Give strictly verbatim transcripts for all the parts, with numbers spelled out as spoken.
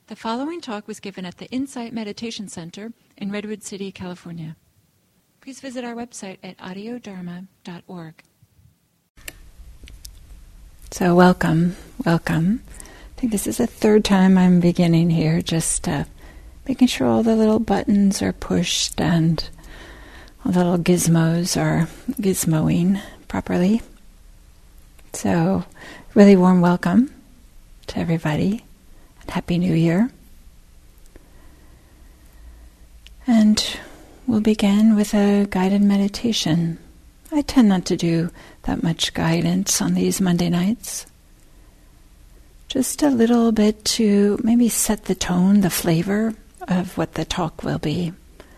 The following talk was given at the Insight Meditation Center in Redwood City, California. Please visit our website at audio dharma dot org. So welcome, welcome. I think this is the third time I'm beginning here, just uh, making sure all the little buttons are pushed and all the little gizmos are gizmoing properly. So, really warm welcome to everybody. Happy New Year. And we'll begin with a guided meditation. I tend not to do that much guidance on these Monday nights. Just a little bit to maybe set the tone, the flavor of what the talk will be.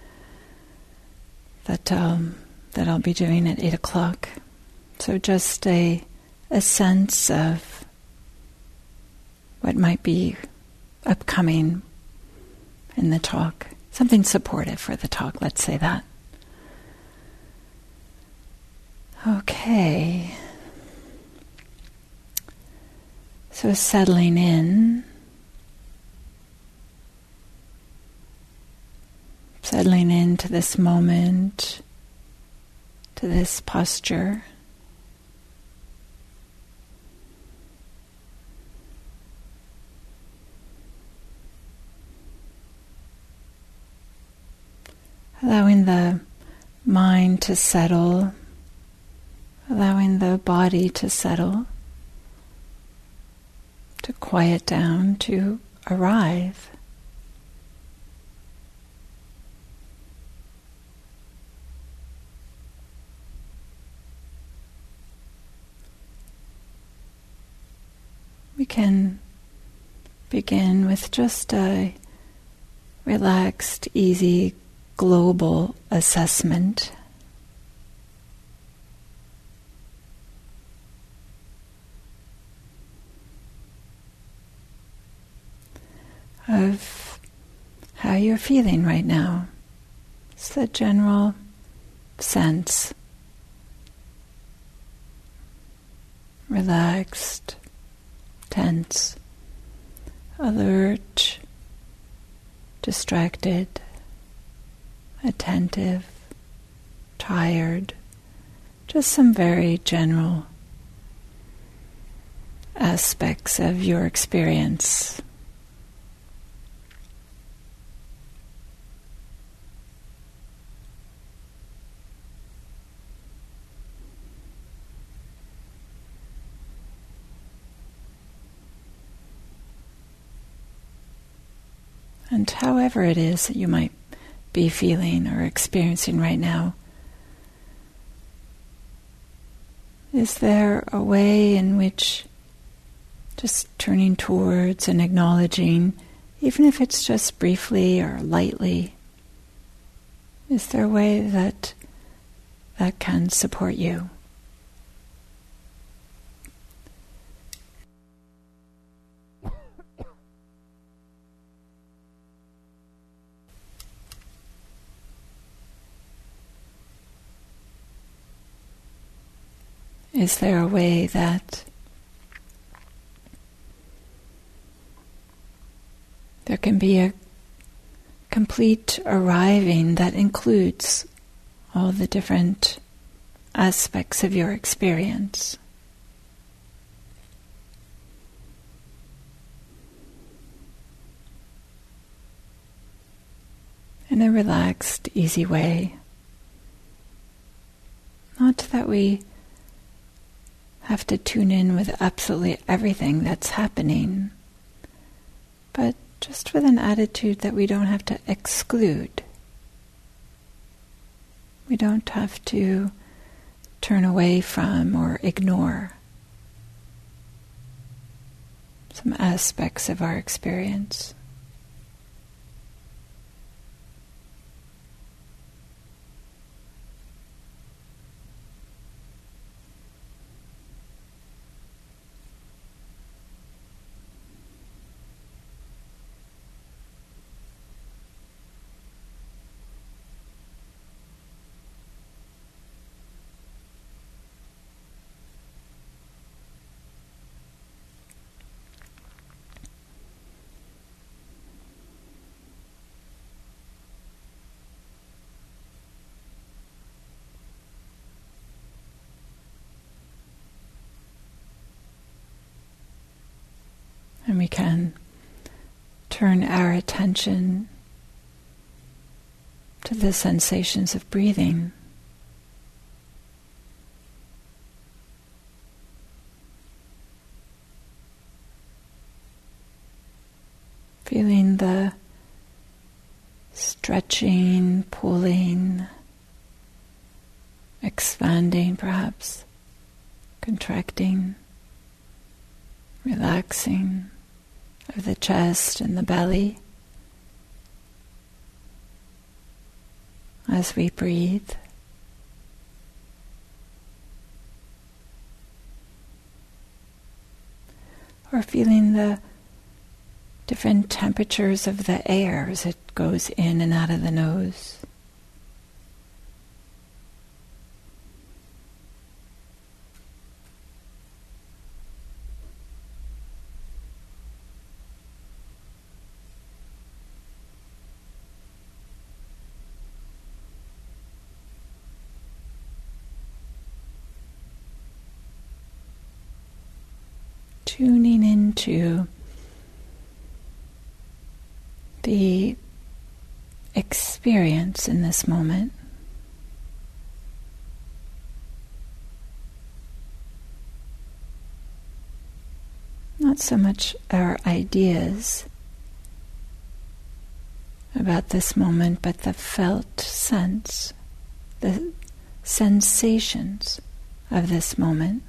That um, that I'll be doing at eight o'clock. So just a a sense of what might be upcoming in the talk. Something supportive for the talk, let's say that. Okay. So settling in. Settling into this moment, to this posture. Allowing the mind to settle, allowing the body to settle, to quiet down, to arrive. We can begin with just a relaxed, easy, global assessment of how you're feeling right now. It's the general sense. Relaxed, tense, alert, distracted, attentive, tired, just some very general aspects of your experience. And however it is that you might be feeling or experiencing right now, is there a way in which just turning towards and acknowledging, even if it's just briefly or lightly, is there a way that that can support you? Is there a way that there can be a complete arriving that includes all the different aspects of your experience? In a relaxed, easy way. Not that we have to tune in with absolutely everything that's happening, but just with an attitude that we don't have to exclude. We don't have to turn away from or ignore some aspects of our experience. And we can turn our attention to the sensations of breathing. Feeling the stretching, pulling, expanding perhaps, contracting, relaxing of the chest and the belly as we breathe. Or feeling the different temperatures of the air as it goes in and out of the nose. Tuning into the experience in this moment. Not so much our ideas about this moment, but the felt sense, the sensations of this moment.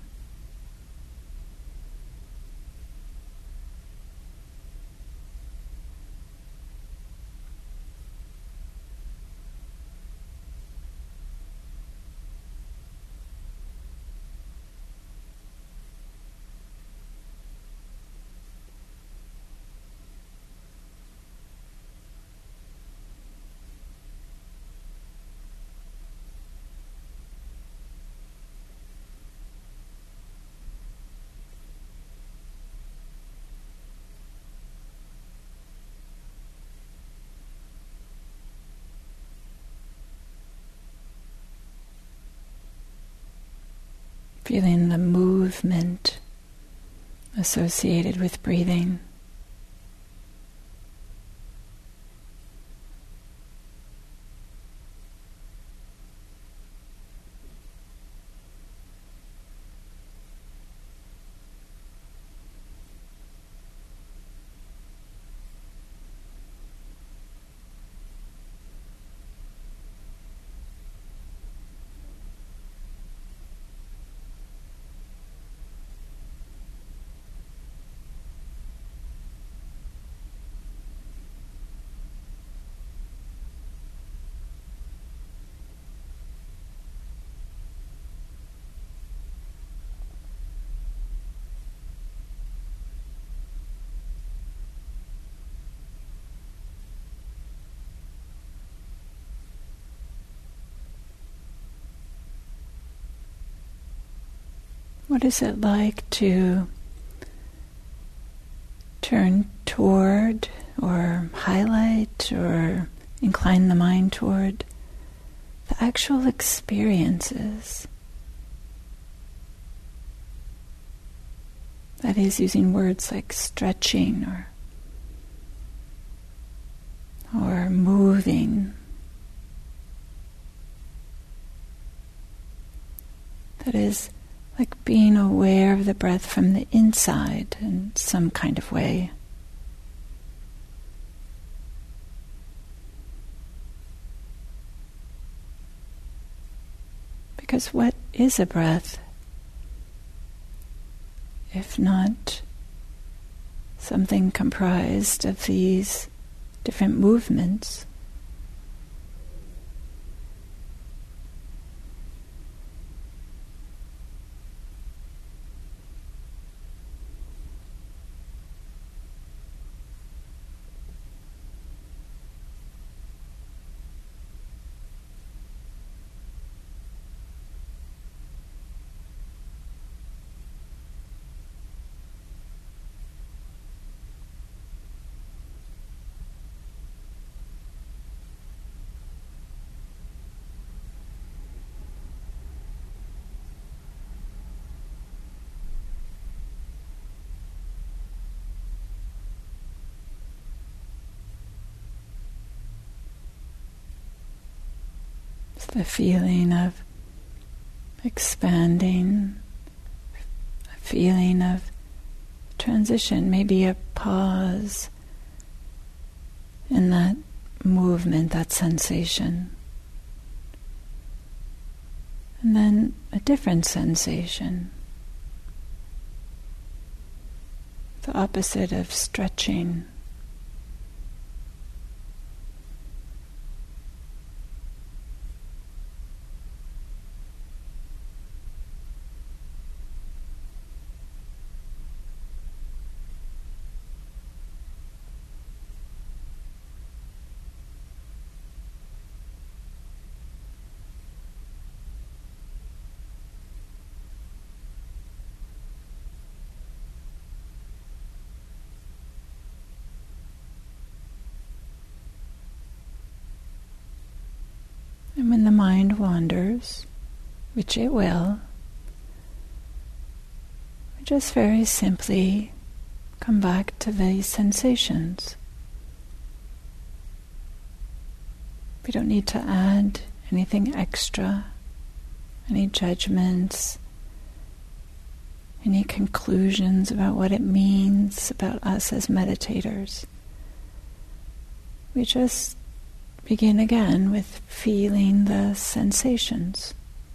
Feeling the movement associated with breathing. What is it like to turn toward or highlight or incline the mind toward the actual experiences? That is, using words like stretching or or moving. That is, like being aware of the breath from the inside in some kind of way. Because what is a breath if not something comprised of these different movements? the feeling of expanding, a feeling of transition, maybe a pause in that movement, that sensation. And then a different sensation, the opposite of stretching. And when the mind wanders, which it will, we just very simply come back to these sensations. We don't need to add anything extra, any judgments, any conclusions about what it means about us as meditators. We just begin again with feeling the sensations.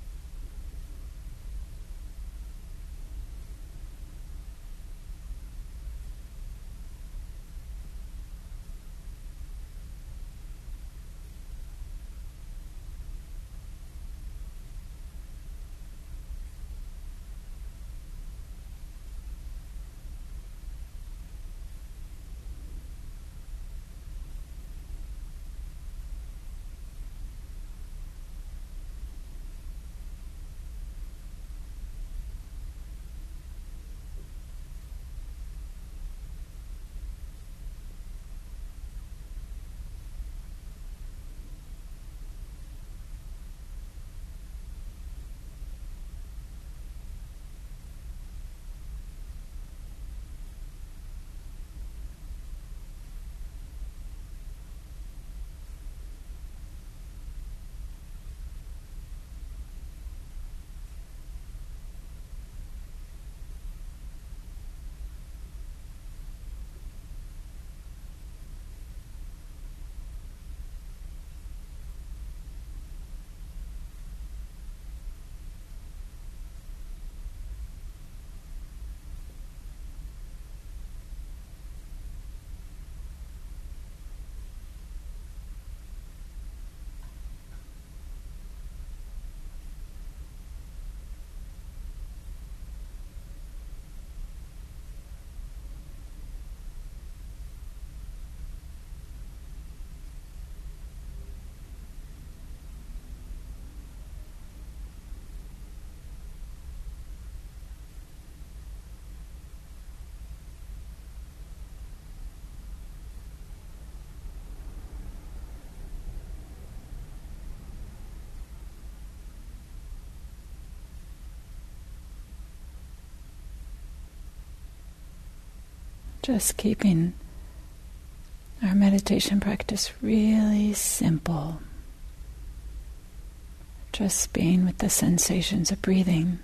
Just keeping our meditation practice really simple. Just being with the sensations of breathing.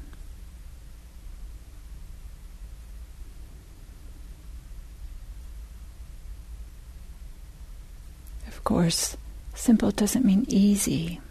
Of course, simple doesn't mean easy.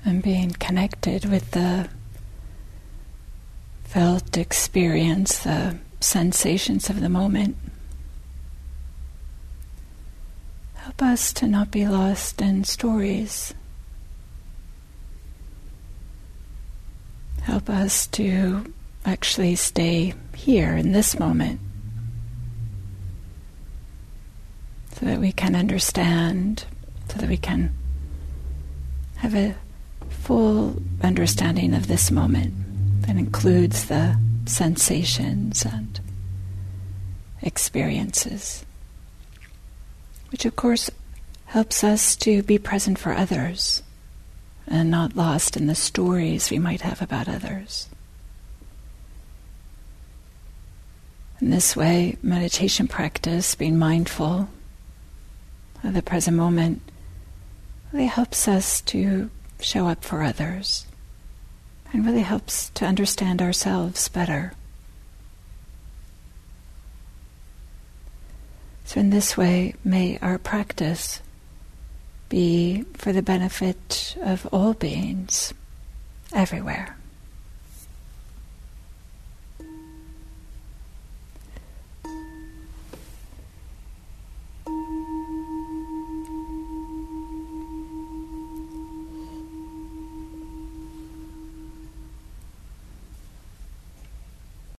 and being connected with the felt experience, the sensations of the moment. Help us to not be lost in stories. Help us to actually stay here in this moment so that we can understand, so that we can have a full understanding of this moment that includes the sensations and experiences, which of course helps us to be present for others and not lost in the stories we might have about others. In this way, meditation practice, being mindful of the present moment, really helps us to show up for others and really helps to understand ourselves better. So in this way, may our practice be for the benefit of all beings, everywhere.